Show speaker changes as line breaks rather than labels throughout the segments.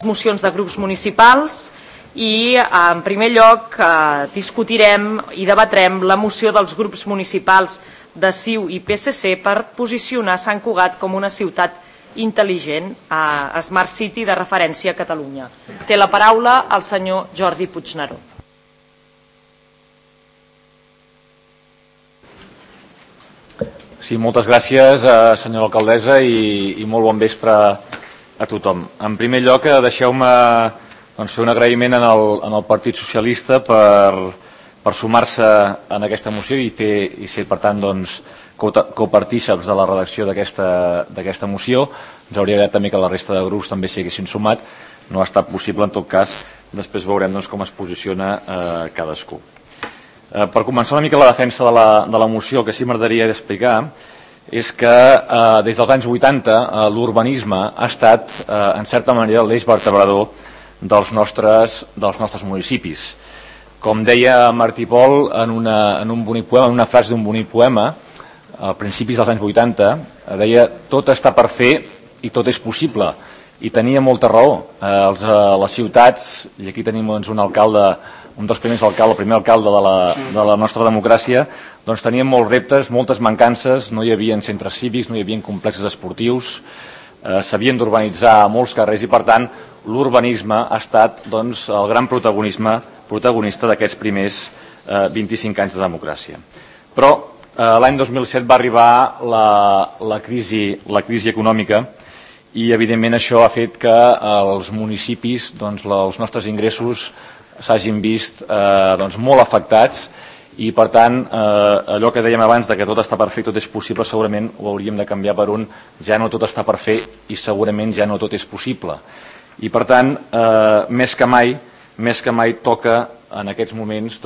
mocions de grups municipals i, en primer lloc, discutirem i debatrem la moció dels grups municipals de CiU i PSC per posicionar Sant Cugat com una ciutat intel·ligent, Smart City de referència a Catalunya. Té la paraula el senyor Jordi Puigneró.
Sí, moltes gràcies, senyora alcaldessa, i molt bon vespre a tothom. En primer lloc, deixeu-me fer un agraïment al Partit Socialista per sumar-se en aquesta moció i ser, per tant, copartíceps de la redacció d'aquesta moció. Ens hauria agradat també que la resta de grups també s'hi haguessin sumat. No ha estat possible, en tot cas. Després veurem com es posiciona cadascú. Per començar una mica la defensa de la moció, el que sí m'agradaria explicar és que des dels anys 80 l'urbanisme ha estat, en certa manera, l'eix vertebrador dels nostres municipis. Com deia Martí Pol en un bonic poema, en una frase d'un bonic poema, a principis dels anys 80, deia: tot està per fer i tot és possible. I tenia molta raó. Les ciutats, i aquí tenim un alcalde, un dels primers alcaldes, el primer alcalde de la nostra democràcia, doncs tenien molts reptes, moltes mancances, no hi havia centres cívics, no hi havia complexes esportius, s'havien d'urbanitzar molts carrers i, per tant, l'urbanisme ha estat el gran protagonista d'aquests primers 25 anys de democràcia. Però l'any 2007 va arribar la crisi econòmica i, evidentment, això ha fet que els municipis, els nostres ingressos, s'hagin vist molt afectats i, per tant, allò que dèiem abans de que tot està per fer i tot és possible, segurament ho hauríem de canviar per un ja no tot està per fer i segurament ja no tot és possible. I, per tant, més que mai toca en aquests moments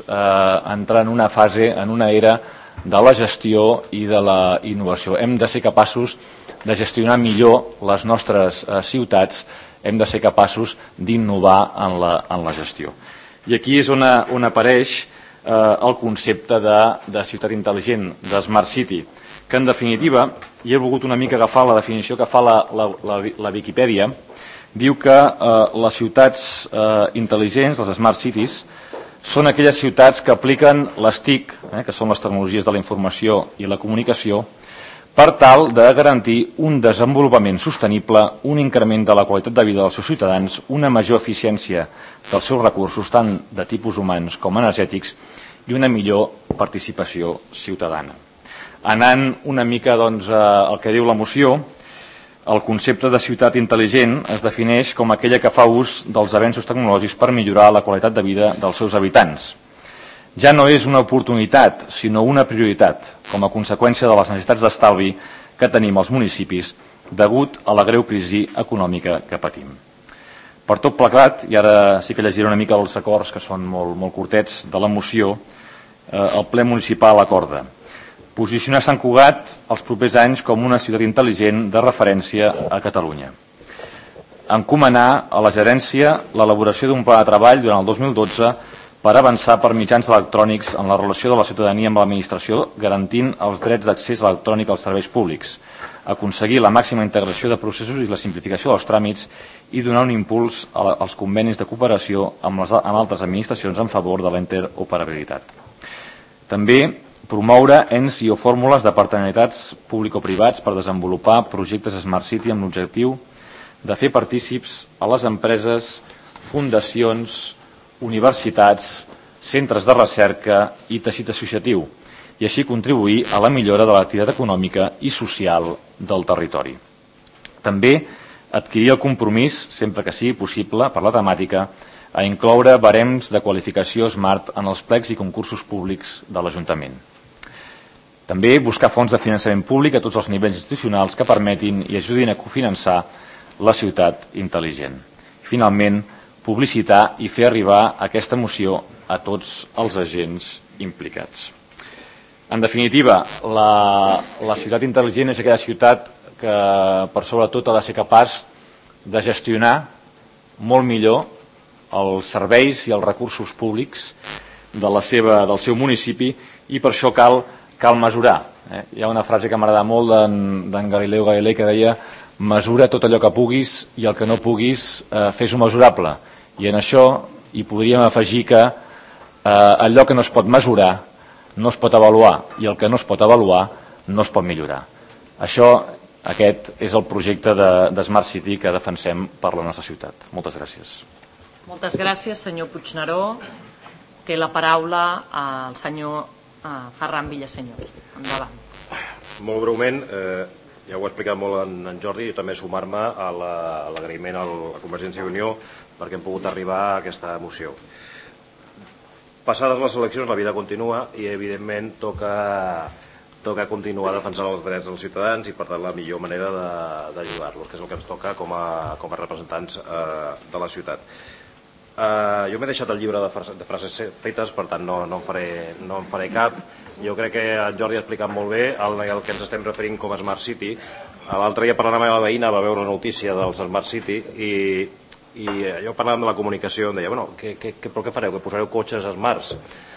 entrar en una fase, en una era de la gestió i de la innovació. Hem de ser capaços de gestionar millor les nostres ciutats, hem de ser capaços d'innovar en la gestió. I aquí és on apareix el concepte de ciutat intel·ligent, de Smart City, que, en definitiva, i he volgut una mica agafar la definició que fa la Viquipèdia, diu que les ciutats intel·ligents, les Smart Cities, són aquelles ciutats que apliquen les TIC, que són les tecnologies de la informació i la comunicació, per tal de garantir un desenvolupament sostenible, un increment de la qualitat de vida dels seus ciutadans, una major eficiència dels seus recursos, tant de tipus humans com energètics, i una millor participació ciutadana. Anant una mica al que diu la moció, el concepte de ciutat intel·ligent es defineix com aquella que fa ús dels avenços tecnològics per millorar la qualitat de vida dels seus habitants. Ja no és una oportunitat, sinó una prioritat, com a conseqüència de les necessitats d'estalvi que tenim als municipis degut a la greu crisi econòmica que patim. Per tot plegat, i ara sí que llegiré una mica els acords, que són molt curtets, de la moció, el ple municipal acorda posicionar Sant Cugat els propers anys com una ciutat intel·ligent de referència a Catalunya. Encomanar a la gerència l'elaboració d'un pla de treball durant el 2012 per avançar per mitjans electrònics en la relació de la ciutadania amb l'administració, garantint els drets d'accés electrònic als serveis públics, aconseguir la màxima integració de processos i la simplificació dels tràmits i donar un impuls als convenis de cooperació amb altres administracions en favor de la interoperabilitat. També promoure ens i o fórmules de partenariats público-privats per desenvolupar projectes Smart City amb l'objectiu de fer partícips a les empreses, fundacions, universitats, centres de recerca i teixit associatiu, i així contribuir a la millora de l'activitat econòmica i social del territori. També adquirir el compromís, sempre que sigui possible, per la temàtica, a incloure barems de qualificació SMART en els plecs i concursos públics de l'Ajuntament. També buscar fons de finançament públic a tots els nivells institucionals que permetin i ajudin a cofinançar la ciutat intel·ligent. Finalment, publicitar i fer arribar aquesta moció a tots els agents implicats. En definitiva, la ciutat intel·ligent és aquella ciutat que, per sobretot, ha de ser capaç de gestionar molt millor els serveis i els recursos públics del seu municipi, i per això cal mesurar. Hi ha una frase que m'agrada molt d'en Galileu Galilei que deia: mesura tot allò que puguis i el que no puguis fes-ho mesurable. I en això hi podríem afegir que allò que no es pot mesurar no es pot avaluar i el que no es pot avaluar no es pot millorar. Aquest és el projecte de Smart City que defensem per la nostra ciutat. Moltes gràcies.
Moltes gràcies, senyor Puigneró. Té la paraula el senyor Ferran Villaseñor. Endavant.
Molt breument, ja ho ha explicat molt en Jordi, i també sumar-me a l'agraïment a Convergència i Unió perquè hem pogut arribar a aquesta moció. Passades les eleccions, la vida continua i, evidentment, toca continuar defensant els drets dels ciutadans i, per tant, la millor manera d'ajudar-los, que és el que ens toca com a representants de la ciutat. Jo m'he deixat el llibre de frases fetes, per tant no en faré cap. Jo crec que en Jordi ha explicat molt bé el que ens estem referint com a Smart City. L'altre dia, parlant amb la meva veïna, va veure una notícia del Smart City i jo parlant de la comunicació em deia, bueno, però què fareu? Que posareu cotxes smarts?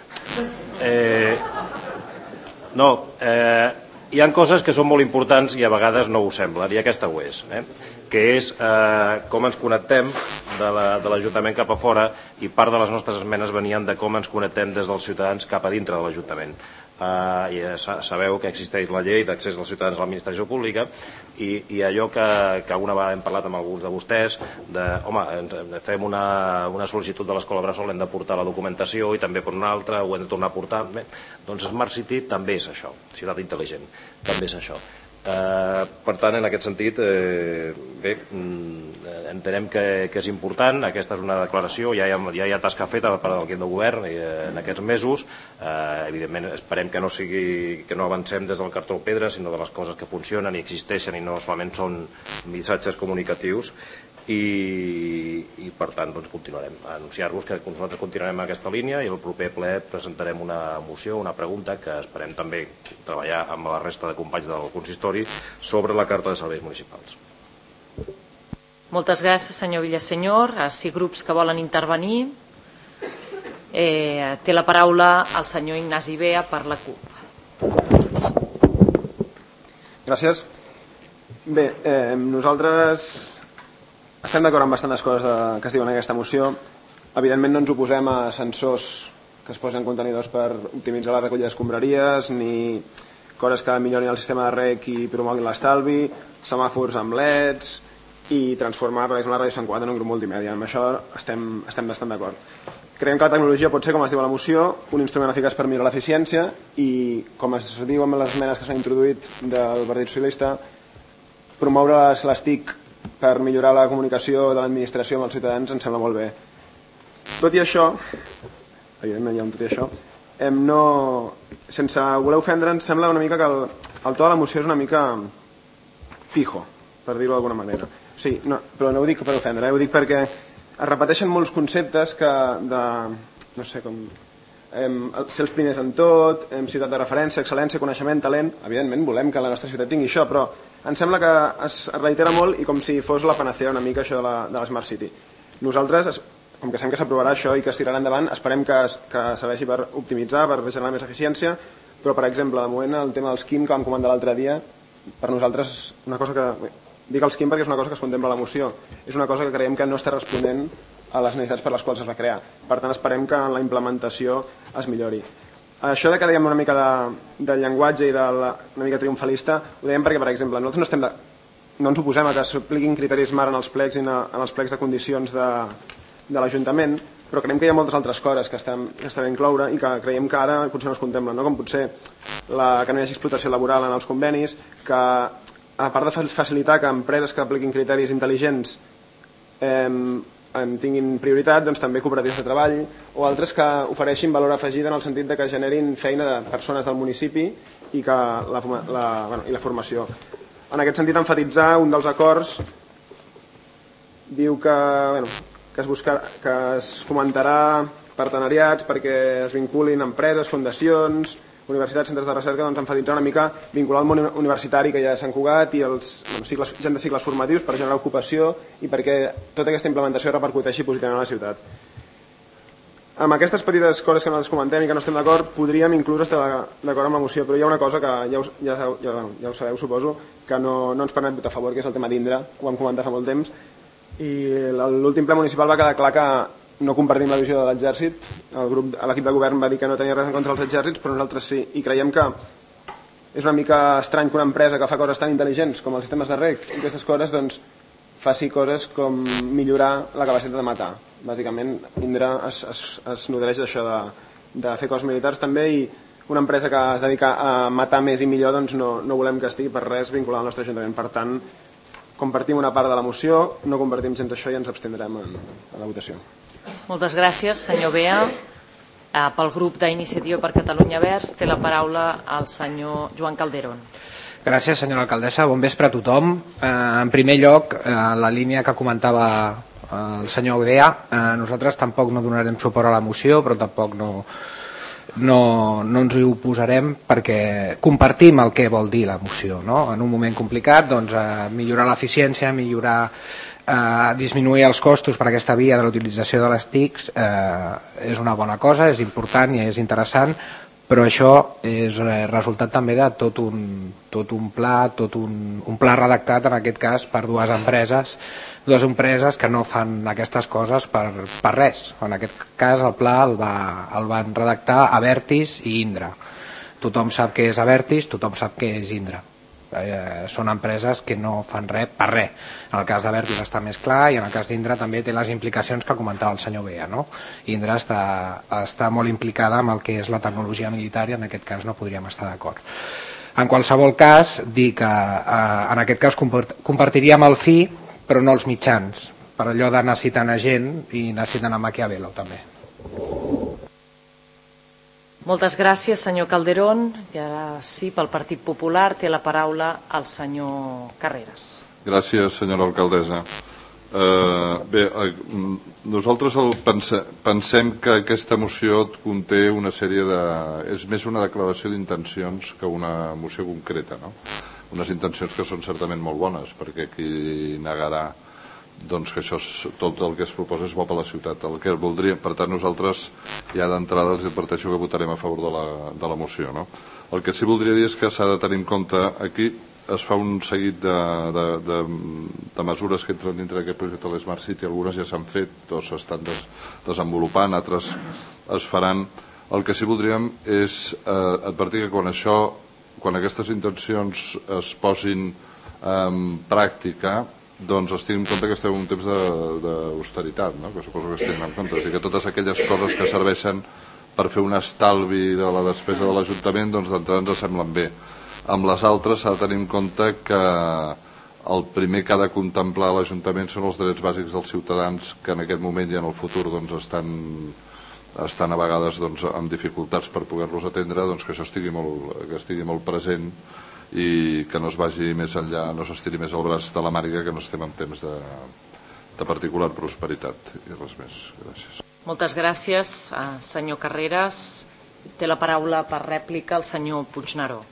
No, hi ha coses que són molt importants i a vegades no ho semblen, i aquesta ho és, que és com ens connectem de l'Ajuntament cap a fora, i part de les nostres esmenes venien de com ens connectem des dels ciutadans cap a dintre de l'Ajuntament. Sabeu que existeix la llei d'accés dels ciutadans a l'administració pública i allò que alguna vegada hem parlat amb alguns de vostès, fem una sol·licitud de l'Escola Bressol, hem de portar la documentació i també per una altra ho hem de tornar a portar. Doncs Smart City també és això, ciutat intel·ligent, també és això. Per tant, en aquest sentit, bé, entenem que és important. Aquesta és una declaració, ja hi ha tasca feta per part del govern en aquests mesos. Evidentment, esperem que no avancem des del cartró pedra, sinó de les coses que funcionen i existeixen i no solament són missatges comunicatius. I per tant continuarem a anunciar-vos que nosaltres continuarem en aquesta línia i el proper ple presentarem una moció, una pregunta que esperem també treballar amb la resta de companys del consistori sobre la carta de serveis municipals.
Moltes gràcies, senyor Villaseñor. Si grups que volen intervenir, té la paraula el senyor Ignasi Bea per la CUP.
Gràcies. Bé, nosaltres estem d'acord amb bastantes coses que es diuen en aquesta moció. Evidentment no ens oposem a sensors que es posen contenidors per optimitzar la recollida d'escombraries, ni coses que millorin el sistema de rec i promoguin l'estalvi, semàfors amb LEDs i transformar, per exemple, la Ràdio Sant Cugat en un grup multimèdia. Amb això estem bastant d'acord. Creiem que la tecnologia pot ser, com es diu a la moció, un instrument eficaç per millorar l'eficiència i, com es diu amb les esmenes que s'han introduït del Partit Socialista, promoure les TIC per millorar la comunicació de l'administració amb els ciutadans ens sembla molt bé. Tot i això, evidentment hi ha un tot i això, sense voler ofendre, ens sembla una mica que el to de la moció és una mica pijo, per dir-ho d'alguna manera. Sí, però no ho dic per ofendre, ho dic perquè es repeteixen molts conceptes no sé, com ser els primers en tot, ciutat de referència, excel·lència, coneixement, talent. Evidentment volem que la nostra ciutat tingui això, però em sembla que es reitera molt i com si fos la panacea una mica això de la Smart City. Nosaltres, com que sabem que s'aprovarà això i que es tirarà endavant, esperem que serveixi per optimitzar, per generar més eficiència, però per exemple, de moment el tema dels KIM que vam comentar l'altre dia, per nosaltres és una cosa que... Dic els KIM perquè és una cosa que es contempla a la moció. És una cosa que creiem que no està responent a les necessitats per les quals es va crear. Per tant, esperem que en la implementació es millori. Això de que diguem una mica de llenguatge i una mica triomfalista, ho dèiem perquè, per exemple, nosaltres no ens oposem a que s'apliquin criteris SMART en els plecs i en els plecs de condicions de l'Ajuntament, però creiem que hi ha moltes altres coses que està bé incloure i que creiem que ara potser no es contemplen, com potser que no hi hagi explotació laboral en els convenis, que a part de facilitar que empreses que apliquin criteris intel·ligents tinguin prioritat, doncs també cooperatives de treball o altres que ofereixin valor afegit en el sentit de que generin feina de persones del municipi i la formació. En aquest sentit, emfatitzar un dels acords diu que es fomentarà partenariats perquè es vinculin empreses, fundacions, universitats, centres de recerca, doncs emfatitzar una mica vincular el món universitari que hi ha a Sant Cugat i gent de cicles formatius per generar ocupació i perquè tota aquesta implementació repercuteixi positivament a la ciutat. amb aquestes petites coses que nosaltres comentem i que no estem d'acord, podríem inclús estar d'acord amb la moció, però hi ha una cosa que ja ho sabeu, suposo, que no ens permet votar a favor, que és el tema d'Indra, ho vam comentar fa molt temps, i l'últim ple municipal va quedar clar que no compartim la visió de l'exèrcit. L'equip de govern va dir que no tenia res en contra dels exèrcits, però nosaltres sí, i creiem que és una mica estrany que una empresa que fa coses tan intel·ligents com els sistemes de reg i aquestes coses, doncs faci coses com millorar la capacitat de matar. Bàsicament, Indra es nodreix d'això, de fer coses militars també, i una empresa que es dedica a matar més i millor, doncs no volem que estigui per res vinculat al nostre ajuntament. Per tant, compartim una part de la moció, no compartim gens això i ens abstindrem en la votació.
Moltes gràcies, senyor Bea. Pel grup d'Iniciativa per Catalunya Verds té la paraula el senyor Joan Calderón.
Gràcies, senyora alcaldessa. Bon vespre a tothom. En primer lloc, la línia que comentava el senyor Bea, nosaltres tampoc no donarem suport a la moció, però tampoc no ens hi oposarem perquè compartim el que vol dir la moció, no? En un moment complicat, doncs, millorar l'eficiència, disminuir els costos per aquesta via de l'utilització de les TICs és una bona cosa, és important i és interessant, però això és resultat també de tot un pla redactat, en aquest cas per dues empreses que no fan aquestes coses per res. En aquest cas el pla el van redactar Abertis i Indra. Tothom sap què és Abertis, tothom sap què és Indra. Són empreses que no fan res per res. En el cas d'Abertis està més clar, i en el cas d'Indra també té les implicacions que comentava el senyor Bea, no? Indra està molt implicada amb el que és la tecnologia militar i en aquest cas no podríem estar d'acord. En qualsevol cas, dir que en aquest cas compartiríem el fi però no els mitjans, per allò de necessiten gent i necessiten a Maquiavelo també.
Moltes gràcies, senyor Calderón. I ara sí, pel Partit Popular té la paraula el senyor Carreras.
Gràcies, senyora alcaldessa. Bé, nosaltres pensem que aquesta moció conté una sèrie de... és més una declaració d'intencions que una moció concreta, no? Unes intencions que són certament molt bones, perquè qui negarà doncs que això tot el que es proposa és bo per la ciutat. El que voldríem, per tant, nosaltres ja d'entrada els adverteixo que votarem a favor de la moció, no? El que sí voldria dir és que s'ha de tenir en compte, aquí es fa un seguit de mesures que entren dintre d'aquest projecte de l'Smart City, algunes ja s'han fet o s'estan desenvolupant, altres es faran. El que sí voldríem és advertir que quan aquestes intencions es posin en pràctica, doncs es tingui en compte que estem en un temps d'austeritat, no? Que suposo que es tenen en compte, i que totes aquelles coses que serveixen per fer un estalvi de la despesa de l'Ajuntament, doncs d'entrada ens semblen bé. Amb les altres s'ha de tenir en compte que el primer que ha de contemplar l'Ajuntament són els drets bàsics dels ciutadans, que en aquest moment i en el futur doncs estan a vegades amb dificultats per poder-los atendre, doncs que això estigui molt present i que no es vagi més enllà, no s'estiri més el braç de la màniga, que no estem en temps de particular prosperitat i res més. Gràcies.
Moltes gràcies, senyor Carreras. Té la paraula per rèplica el senyor Puigneró.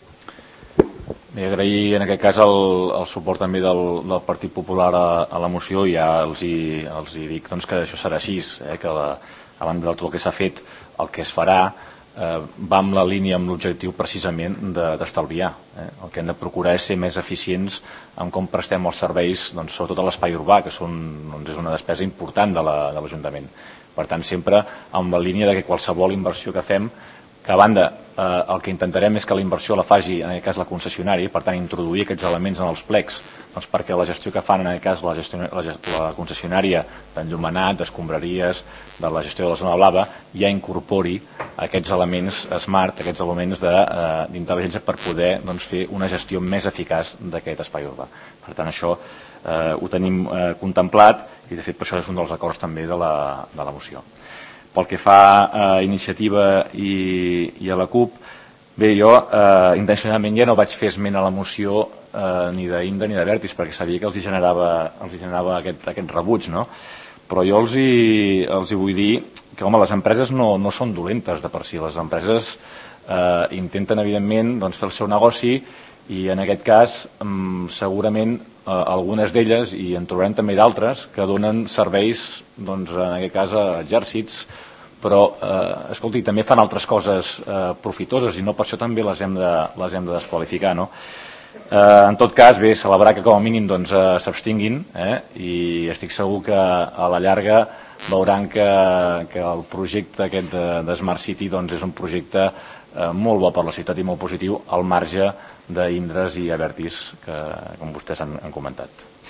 Bé, agrair en aquest cas el suport també del Partit Popular a la moció, i ja els hi dic doncs, que això serà així, que a banda de tot el que s'ha fet, el que es farà va amb la línia, amb l'objectiu precisament d'estalviar. El que hem de procurar és ser més eficients en com prestem els serveis, sobretot a l'espai urbà, que és una despesa important de l'Ajuntament. Per tant, sempre amb la línia de que qualsevol inversió que fem, que a banda el que intentarem és que la inversió la faci en aquest cas la concessionària, per tant introduir aquests elements en els plecs perquè la gestió que fan en aquest cas la concessionària d'enllumenat, d'escombraries, de la gestió de la zona blava, ja incorpori aquests elements smart, aquests elements d'intel·ligència per poder fer una gestió més eficaç d'aquest espai urbà. Per tant, això ho tenim contemplat i de fet per això és un dels acords també de la moció. Pel que fa a Iniciativa i a la CUP, bé, jo intencionalment ja no vaig fer esment a la moció ni d'Indra ni d'Abertis, perquè sabia que els generava aquest rebuig, no? Però jo els hi vull dir que, home, les empreses no són dolentes de per si. Les empreses intenten, evidentment, fer el seu negoci i, en aquest cas, segurament algunes d'elles, i en trobarem també d'altres, que donen serveis, en aquest cas, a exèrcits, però, escolti, també fan altres coses profitoses i no per això també les hem de desqualificar, no? En tot cas, bé, celebrar que com a mínim s'abstinguin i estic segur que a la llarga veuran que el projecte aquest de Smart City és un projecte molt bo per la ciutat i molt positiu al marge d'Indres i Abertis, que com vostès han comentat.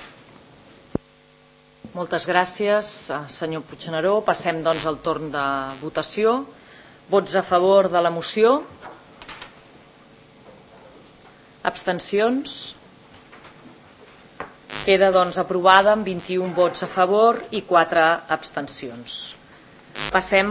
Moltes gràcies, senyor Puigneró. Passem, doncs, al torn de votació. Vots a favor de la moció? Abstencions? Queda, doncs, aprovada amb 21 vots a favor i 4 abstencions. Passem